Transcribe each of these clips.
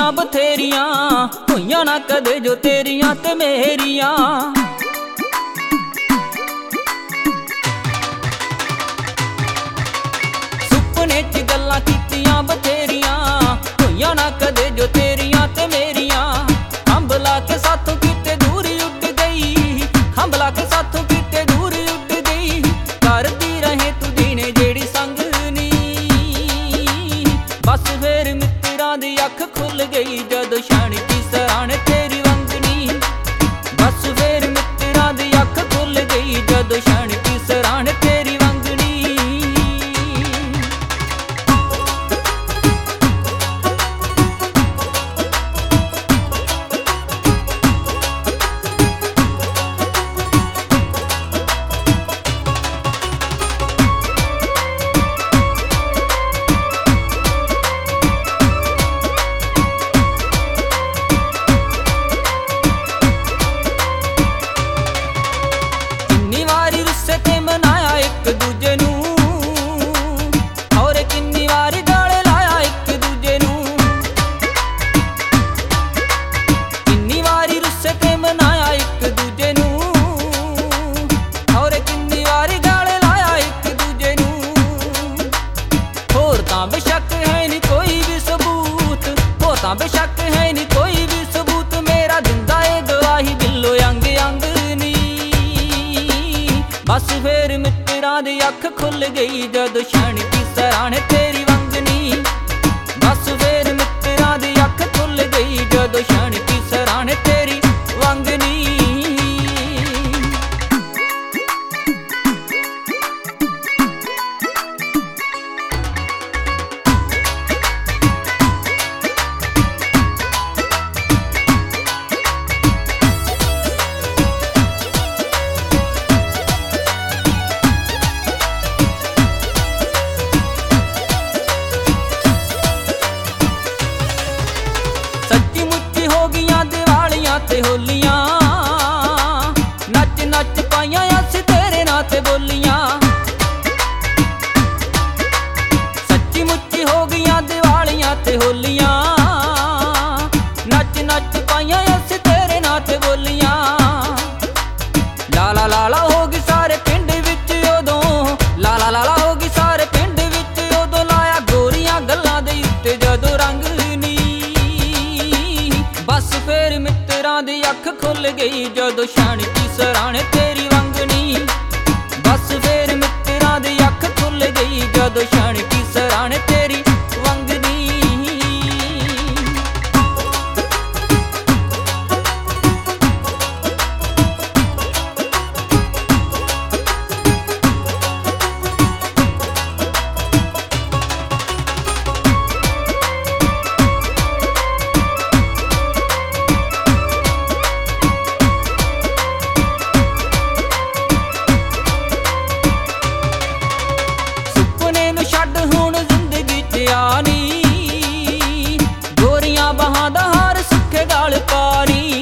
ਕੀਤੀਆਂ ਬਥੇਰੀਆਂ, ਹੋਈਆਂ ਨਾ ਕਦੇ ਜੋ ਤੇਰੀਆਂ ਤੇ ਮੇਰੀਆਂ। ਸੁਪਨੇ 'ਚ ਗੱਲਾਂ ਕੀਤੀਆਂ ਬਥੇਰੀਆਂ, ਹੋਈਆਂ ਨਾ ਕਦੇ ਜੋ ਤੇਰੀਆਂ ਤੇ ਮੇਰੀਆਂ। ਖੰਭ ਲਾ ਕੇ ਸਾਥੋਂ ਕਿਤੇ ਦੂਰ ਉੱਡ ਗਈ, ਖੰਭ ਲਾ ਕੇ ਸਾਥੋਂ ਕਿਤੇ ਦੂਰ ਉੱਡ ਗਈ। ਕਰਦੀ ਰਹੇ ਤੂੰ ਜੀਣੇ ਜਿਹੜੀ ਸੰਗਨੀ, ਬਸ ਫੇਰ ਮਿੱਤਰਾਂ ਦੀ ਅੱਖ ਖੁੱਲ ਗਈ ਜਦੋਂ ਛਣਕੀ ਸਰਾਣੇ ਤੇਰੀ ਵੰਗਣੀ। ਬਸ ਫੇਰ ਮਿੱਤਰਾਂ ਦੀ ਅੱਖ ਖੁੱਲ ਗਈ ਜਦੋਂ ਛਣਕੀ ਸਰਾਣੇ ਤੇਰੀ ਵੰਗਣੀ। ਇੱਕ ਦੂਜੇ ਨੂੰ ਔਰ ਕਿੰਨੀ ਵਾਰੀ ਗਾਲੇ ਲਾਇਆ ਇੱਕ ਦੂਜੇ ਨੂੰ। ਕਿੰਨੀ ਵਾਰੀ ਰੁੱਸੇ ਤੇ ਮਨਾਇਆ ਇੱਕ ਦੂਜੇ ਨੂੰ, ਔਰ ਕਿੰਨੀ ਵਾਰੀ ਗਾਲੇ ਲਾਇਆ ਇੱਕ ਦੂਜੇ ਨੂੰ। ਹੋਰ ਤਾਂ ਬੇਸ਼ੱਕ ਹੈ ਨੀ ਕੋਈ ਵੀ ਸਬੂਤ, ਹੋਰ ਤਾਂ ਬੇਸ਼ੱਕ ਹੈ ਨੀ ਕੋਈ ਵੀ ਸਬੂਤ। ਮੇਰਾ ਦਿੰਦਾ ਏ ਗਵਾਹੀ ਦਿਲੋਂ ਅੰਗ ਅੰਗ ਨੀ। ਬਸ ਫੇਰ ਮਿੱਤਰਾਂ ਦੀ ਅੱਖ ਖੁੱਲ ਗਈ ਜਦੋਂ ਛਣਕੀ ਸਰਾਣੇ ਤੇਰੀ ਵੰਗਣੀ। ਬਸ ਫੇਰ ਮਿੱਤਰਾਂ ਦੀ ਅੱਖ ਖੁੱਲ ਗਈ ਜਦੋਂ ਛਣਕੀ ਸਰਾਣੇ ਤੇਰੀ ਵੰਗਣੀ। ਤੇ ਹੋਲੀਆਂ ਨੱਚ ਨੱਚ ਪਾਈਆਂ ਅਸੀਂ ਤੇਰੇ ਨਾਂ ਤੇ ਬੋਲੀਆਂ। ਸੱਚੀ ਮੁੱਚੀ ਹੋ ਗਈਆਂ ਦੀਵਾਲੀਆਂ ਤੇ ਹੋਲੀਆਂ, ਨੱਚ ਨੱਚ ਪਾਈਆਂ ਅਸੀਂ ਤੇਰੇ ਨਾਂ ਤੇ ਬੋਲੀਆਂ। ਲਾਲਾ ਲਾਲਾ ਹੋ ਗਈ ਸਾਰੇ ਪਿੰਡ ਵਿੱਚ ਉਦੋਂ, ਲਾਲਾ ਲਾਲਾ ਹੋ ਗਈ ਸਾਰੇ ਪਿੰਡ ਵਿੱਚ ਉਦੋਂ। ਲਾਇਆ ਗੋਰੀਆਂ ਗੱਲਾਂ ਦੇ ਉੱਤੇ ਜਦੋਂ ਰੰਗ ਨੀ। ਬਸ ਫੇਰ ਮਿੱਤਰਾਂ ਦੀ ਅੱਖ ਖੁੱਲ ਗਈ ਜਦੋਂ ਛਣਕੀ ਸਰਾਣੇ ਤੇਰੀ ਵੰਗਣੀ। ਬਸ ਫੇਰ ਮਿੱਤਰਾਂ ਦੀ ਅੱਖ ਖੁੱਲ ਗਈ ਜਦੋਂ ਛਣਕੀ ਸਰਾਣੇ ਤੇਰੀ ਵੰਗਣੀ। ਛੱਡ ਹੁਣ ਜ਼ਿੰਦਗੀ 'ਚ ਆਨੀ, ਗੋਰੀਆਂ ਬਾਹਾਂ ਦਾ ਹਾਰ ਸੁੱਖੇ ਗਲ ਪਾਣੀ।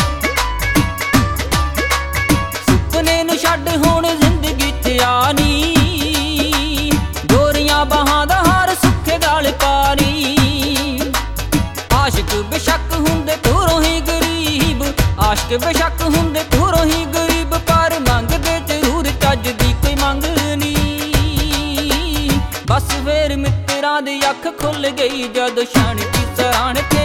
ਸੁਪਨੇ ਨੂੰ ਛੱਡ ਹੁਣ ਜ਼ਿੰਦਗੀ 'ਚ ਆਨੀ, ਗੋਰੀਆਂ ਬਾਹਾਂ ਦਾ ਹਾਰ ਸੁੱਖੇ ਗਲ ਪਾਣੀ। ਆਸ਼ਿਕ ਬੇਸ਼ੱਕ ਹੁੰਦੇ ਦੂਰੋਂ ਹੀ ਗਰੀਬ, ਆਸ਼ਿਕ ਬੇਸ਼ੱਕ ਹੁੰਦੇ ਦੂਰੋਂ ਹੀ ਗਰੀਬ। ਪਰ ਮੰਗਦੇ ਜ਼ਰੂਰ ਚੱਜ ਦੀ ਕੋਈ ਮੰਗ ਨੀ। ਬਸ ਫੇਰ ਮਿੱਤਰਾਂ ਦੀ ਅੱਖ ਖੁੱਲ ਗਈ ਜਦੋਂ ਛਣਕੀ ਸਰਾਣੇ